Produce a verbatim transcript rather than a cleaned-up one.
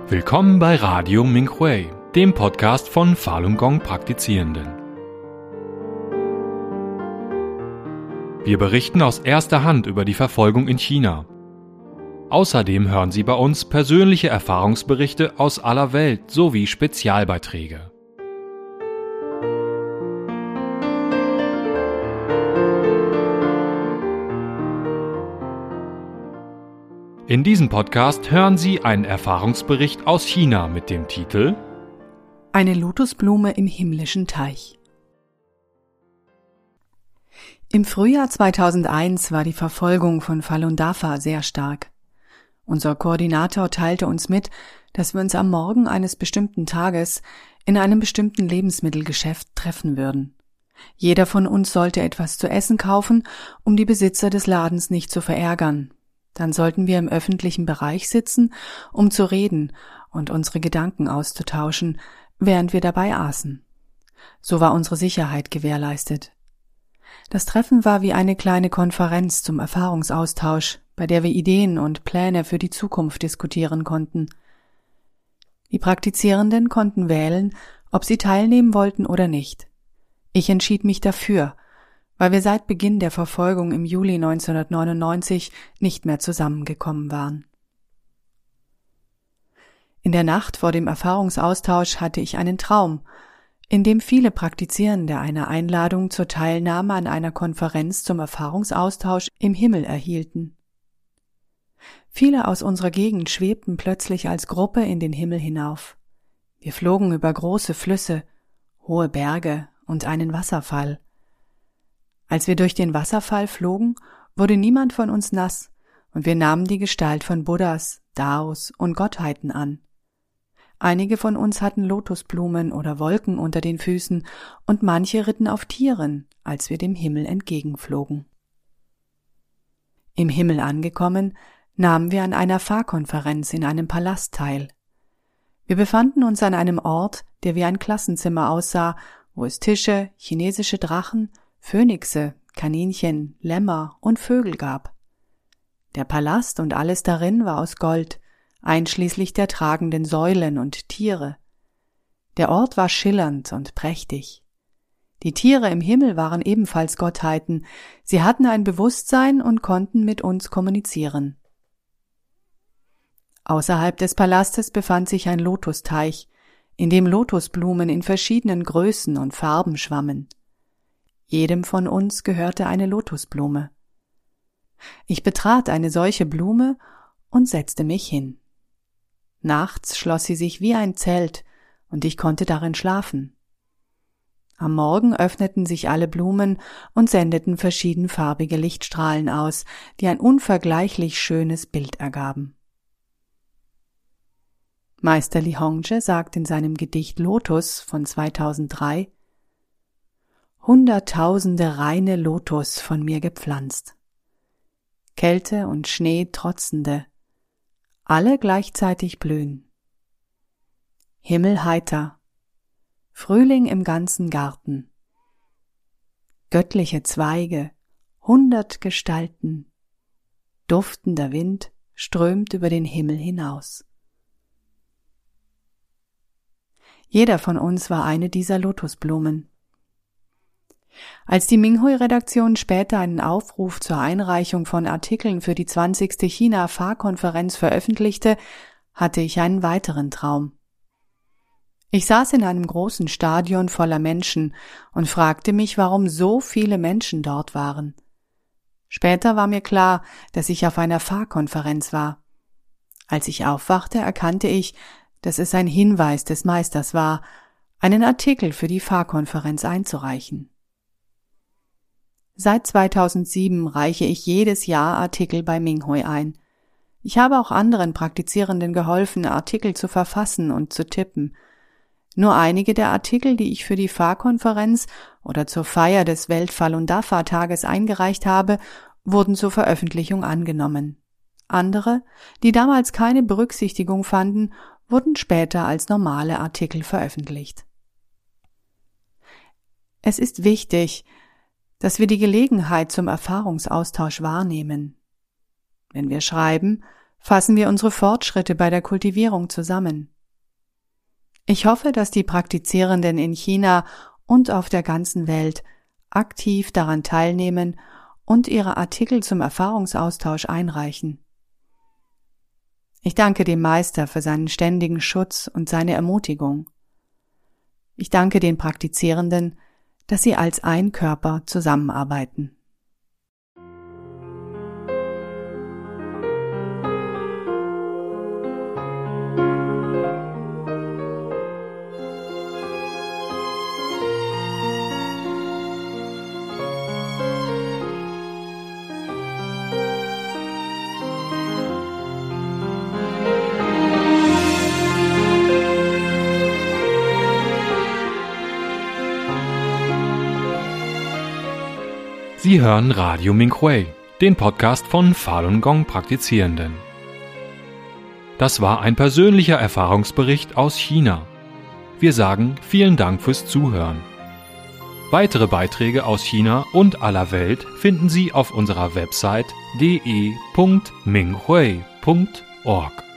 Willkommen bei Radio Minhui, dem Podcast von Falun Gong Praktizierenden. Wir berichten aus erster Hand über die Verfolgung in China. Außerdem hören Sie bei uns persönliche Erfahrungsberichte aus aller Welt sowie Spezialbeiträge. In diesem Podcast hören Sie einen Erfahrungsbericht aus China mit dem Titel Eine Lotusblume im himmlischen Teich. Im Frühjahr zweitausendeins war die Verfolgung von Falun Dafa sehr stark. Unser Koordinator teilte uns mit, dass wir uns am Morgen eines bestimmten Tages in einem bestimmten Lebensmittelgeschäft treffen würden. Jeder von uns sollte etwas zu essen kaufen, um die Besitzer des Ladens nicht zu verärgern. Dann sollten wir im öffentlichen Bereich sitzen, um zu reden und unsere Gedanken auszutauschen, während wir dabei aßen. So war unsere Sicherheit gewährleistet. Das Treffen war wie eine kleine Konferenz zum Erfahrungsaustausch, bei der wir Ideen und Pläne für die Zukunft diskutieren konnten. Die Praktizierenden konnten wählen, ob sie teilnehmen wollten oder nicht. Ich entschied mich dafür, weil wir seit Beginn der Verfolgung im Juli neunzehnhundertneunundneunzig nicht mehr zusammengekommen waren. In der Nacht vor dem Erfahrungsaustausch hatte ich einen Traum, in dem viele Praktizierende eine Einladung zur Teilnahme an einer Konferenz zum Erfahrungsaustausch im Himmel erhielten. Viele aus unserer Gegend schwebten plötzlich als Gruppe in den Himmel hinauf. Wir flogen über große Flüsse, hohe Berge und einen Wasserfall. Als wir durch den Wasserfall flogen, wurde niemand von uns nass und wir nahmen die Gestalt von Buddhas, Daos und Gottheiten an. Einige von uns hatten Lotusblumen oder Wolken unter den Füßen und manche ritten auf Tieren, als wir dem Himmel entgegenflogen. Im Himmel angekommen, nahmen wir an einer Fahrkonferenz in einem Palast teil. Wir befanden uns an einem Ort, der wie ein Klassenzimmer aussah, wo es Tische, chinesische Drachen, Phönixe, Kaninchen, Lämmer und Vögel gab. Der Palast und alles darin war aus Gold, einschließlich der tragenden Säulen und Tiere. Der Ort war schillernd und prächtig. Die Tiere im Himmel waren ebenfalls Gottheiten, sie hatten ein Bewusstsein und konnten mit uns kommunizieren. Außerhalb des Palastes befand sich ein Lotusteich, in dem Lotusblumen in verschiedenen Größen und Farben schwammen. Jedem von uns gehörte eine Lotusblume. Ich betrat eine solche Blume und setzte mich hin. Nachts schloss sie sich wie ein Zelt und ich konnte darin schlafen. Am Morgen öffneten sich alle Blumen und sendeten verschiedenfarbige Lichtstrahlen aus, die ein unvergleichlich schönes Bild ergaben. Meister Li Hongzhi sagt in seinem Gedicht Lotus von zweitausenddrei: Hunderttausende reine Lotus von mir gepflanzt. Kälte und Schnee trotzende, alle gleichzeitig blühen. Himmel heiter, Frühling im ganzen Garten. Göttliche Zweige, hundert Gestalten, duftender Wind strömt über den Himmel hinaus. Jeder von uns war eine dieser Lotusblumen. Als die Minhui-Redaktion später einen Aufruf zur Einreichung von Artikeln für die zwanzigste China-Fahrkonferenz veröffentlichte, hatte ich einen weiteren Traum. Ich saß in einem großen Stadion voller Menschen und fragte mich, warum so viele Menschen dort waren. Später war mir klar, dass ich auf einer Fahrkonferenz war. Als ich aufwachte, erkannte ich, dass es ein Hinweis des Meisters war, einen Artikel für die Fahrkonferenz einzureichen. Seit zweitausendsieben reiche ich jedes Jahr Artikel bei Minhui ein. Ich habe auch anderen Praktizierenden geholfen, Artikel zu verfassen und zu tippen. Nur einige der Artikel, die ich für die Fahrkonferenz oder zur Feier des Welt-Falun Dafa-Tages eingereicht habe, wurden zur Veröffentlichung angenommen. Andere, die damals keine Berücksichtigung fanden, wurden später als normale Artikel veröffentlicht. Es ist wichtig, dass wir die Gelegenheit zum Erfahrungsaustausch wahrnehmen. Wenn wir schreiben, Fassen wir unsere Fortschritte bei der Kultivierung zusammen. Ich hoffe, dass die Praktizierenden in China und auf der ganzen Welt aktiv daran teilnehmen und ihre Artikel zum Erfahrungsaustausch einreichen. Ich danke dem Meister für seinen ständigen Schutz und seine Ermutigung. Ich danke den Praktizierenden, dass sie als ein Körper zusammenarbeiten. Sie hören Radio Minghui, den Podcast von Falun Gong Praktizierenden. Das war ein persönlicher Erfahrungsbericht aus China. Wir sagen vielen Dank fürs Zuhören. Weitere Beiträge aus China und aller Welt finden Sie auf unserer Website d e punkt minghui punkt org.